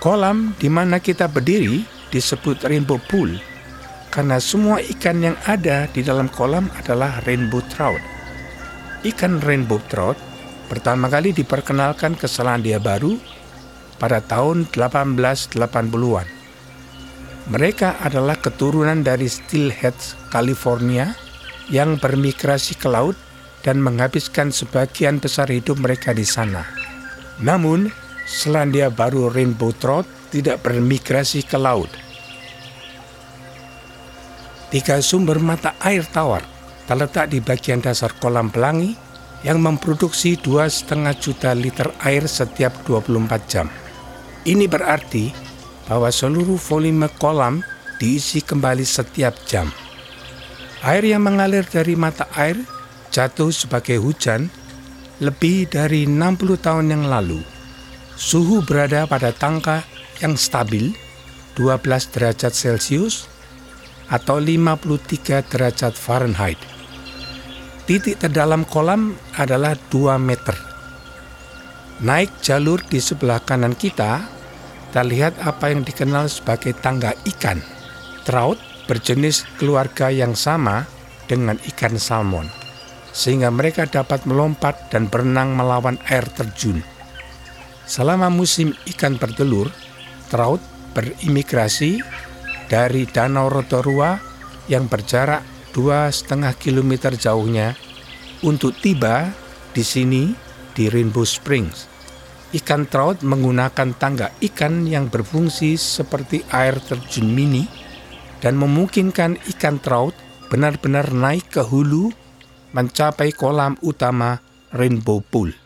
Kolam di mana kita berdiri disebut rainbow pool karena semua ikan yang ada di dalam kolam adalah rainbow trout. Ikan rainbow trout pertama kali diperkenalkan ke Selandia Baru pada tahun 1880-an. Mereka adalah keturunan dari steelhead California yang bermigrasi ke laut dan menghabiskan sebagian besar hidup mereka di sana. Namun, Selandia Baru rainbow trout tidak bermigrasi ke laut. 3 sumber mata air tawar terletak di bagian dasar kolam pelangi yang memproduksi 2,5 juta liter air setiap 24 jam. Ini berarti bahwa seluruh volume kolam diisi kembali setiap jam. Air yang mengalir dari mata air jatuh sebagai hujan lebih dari 60 tahun yang lalu. Suhu berada pada angka yang stabil 12 derajat Celcius atau 53 derajat Fahrenheit. Titik terdalam kolam adalah 2 meter. Naik jalur di sebelah kanan kita, terlihat apa yang dikenal sebagai tangga ikan. Trout berjenis keluarga yang sama dengan ikan salmon, sehingga mereka dapat melompat dan berenang melawan air terjun. Selama musim ikan bertelur, trout berimigrasi dari Danau Rotorua yang berjarak 2,5 km jauhnya untuk tiba di sini di Rainbow Springs. Ikan trout menggunakan tangga ikan yang berfungsi seperti air terjun mini dan memungkinkan ikan trout benar-benar naik ke hulu mencapai kolam utama Rainbow Pool.